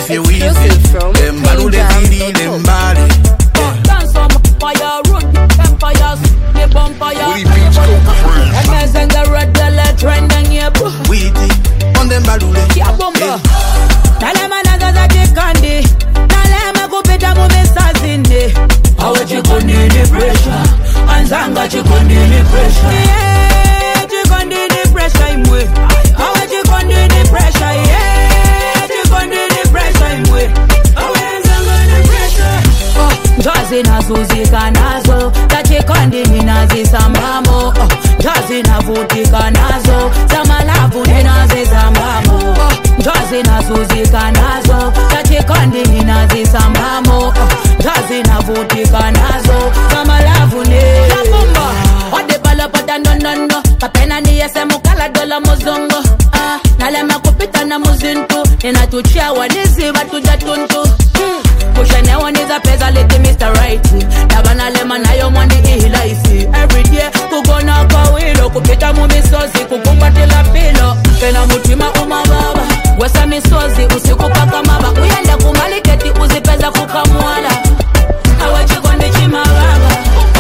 feel easy. Them badu de feel them body. Dance on fire, road empires, the bumpire. We beach go crazy. MS and the red alert trending here. Weedy on them badu de. Yeah, bomba. Nalema nazaza chikandi, nalema kupita mumesazinde. Awe chikondi ni pressure, anzanga chikondi ni pressure. Yeah, chikondi ni pressure imwe. Awe chikondi ni pressure, yeah, chikondi ni pressure imwe. Awe anzanga ni pressure. Jazi nazuzika nazo, tachikondi ninazisambamo. Jazi navutika nazo, zamalavu ninazisambamo. Jazi nazuzika nazo, tachikondi ninazisambamo. Jazi navutika nazo, zamalavu ni Lapumba, ode balapata no kapena niyese mukala dola muzongo. Nalema kupita na muzintu, ninatuchia wanizi batuja tuntu. Kushene waniza peza leti Mr. Right. Nabana lema nayo mwandi ihilaifi. Every day kugona kwa wilo, kupita mumisozi, kukumbatila pilo. Pena mutima umababa, wesa misozi, usiku paka maba. Uyenda kumaliketi uzipeza kukamuala. Awe chikondi chimababa.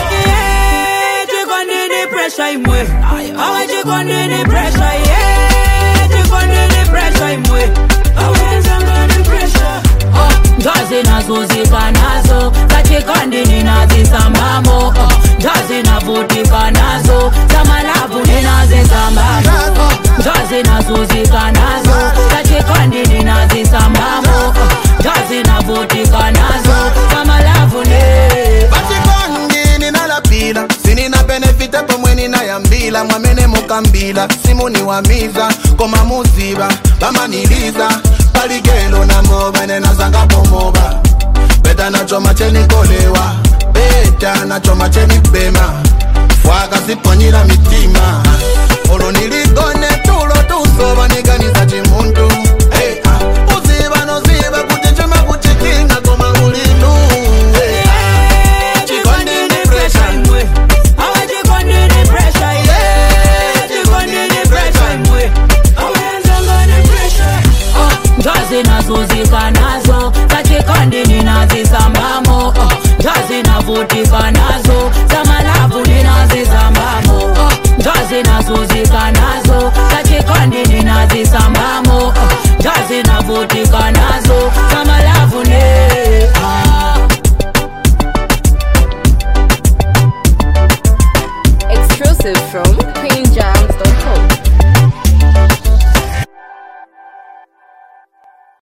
Yeah, chikondi ni pressure imwe. Awe chikondi ni pressure, yeah, chikondi ni pressure imwe. Awe zanga ni pressure. Jazi nazuzika nazo, tachikondi ninazisambamo. Jazi navutika nazo, zamalavu ninazisambamo. Jazi nazuzika nazo, tachikondi ninazisambamo. Jazi navutika nazo, zamalavu Bachikondi ninalapila, sinina benefite pomwe ninayambila. Mwamene mukambila, simu niwamiza, koma muziba, bamaniliza. Paligelo na moba, nena zanga pomoba. Beta na choma cheni kolewa, beta na choma cheni bema. Fwaka siponyila mitima, olo niligone tulo tusoba niganiza chimuntu. Hey, uziba no ziba kuchichema kuchikinga koma ulinu. Hey, chikondi ni pressure imwe. Awe chikondi ni pressure, yeah, chikondi ni pressure imwe. Awe nzanga ni pressure. Jazi nazuzika nazo, tachikondi ninazisambamo. Jazi navutika nazo, zamalavu ninazisambamo. Jazi nazuzika nazo, tachikondi ninazisambamo. Jazi navutika nazo,